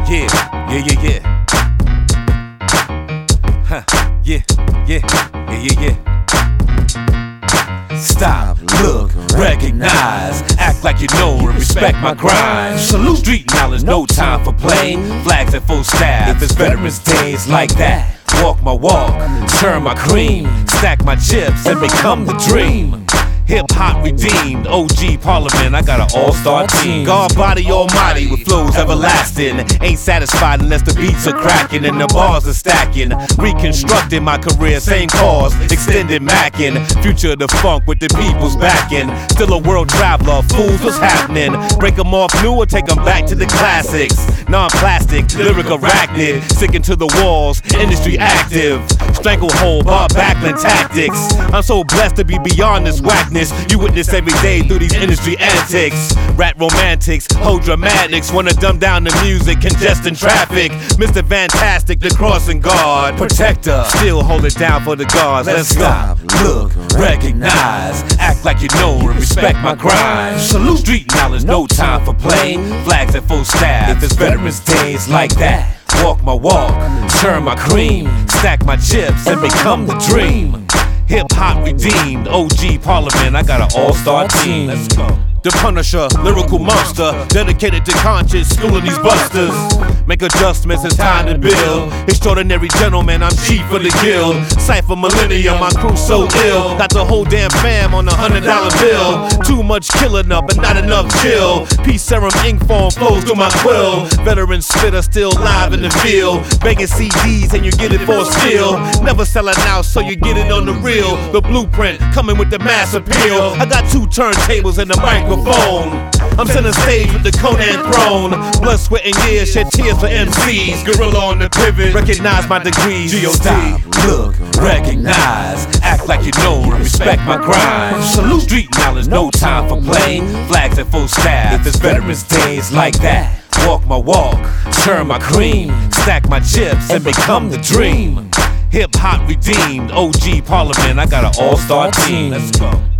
Yeah, yeah, yeah, yeah. Huh, yeah, yeah, yeah, yeah, yeah. Stop, look, recognize, act like you know and respect my grind. Salute street knowledge, no time for playing. Flags at full staff, it's Veterans Days like that. Walk my walk, turn my cream, stack my chips and become the dream. Hip hop redeemed, OG Parliament, I got an all-star team. God body almighty with flows everlasting. Ain't satisfied unless the beats are cracking and the bars are stacking. Reconstructing my career, same cause, extended macking. Future of the funk with the people's backing. Still a world traveler, fools, what's happening? Break them off new or take them back to the classics. Non-plastic, lyric arachnid, sticking to the walls, industry active. Stranglehold, bar backland tactics. I'm so blessed to be beyond this whackness. You witness every day through these industry antics. Rat romantics, whole dramatics. Wanna dumb down the music, congesting traffic. Mr. Fantastic, the crossing guard. Protector, still hold it down for the guards. Let's stop, look, recognize, act like you know and respect my grind. Salute street knowledge, no time for playing. Flags at full staff, it's Veterans Days like that. Walk my walk, turn my cream, stack my chips and become the dream. Hip hop redeemed, OG Parliament, I got an all-star team. Let's go. The Punisher, lyrical monster, dedicated to conscience, schooling these busters. Make adjustments, it's time to build. Extraordinary gentleman, I'm chief of the guild. Cypher Millennium, my crew so ill. Got the whole damn fam on $100 bill. Too much killing up, but not enough chill. Peace serum ink form flows through my quill. Veteran spitter still live in the field. Begging CDs and you get it for a steal. Never selling out, so you get it on the real. The blueprint coming with the mass appeal. I got 2 turntables and the microphone. I'm center stage with the Conan throne. Blood, sweat, and years shed tears for MCs. Gorilla on the pivot, recognize my degrees. Stop, look, recognize, act like you know and respect my grind. Salute street knowledge, no time for playing. Flags at full staff, it's Veterans Days like that. Walk my walk, turn my cream, stack my chips and become the dream. Hip hop redeemed, OG Parliament, I got an all-star team. Let's go.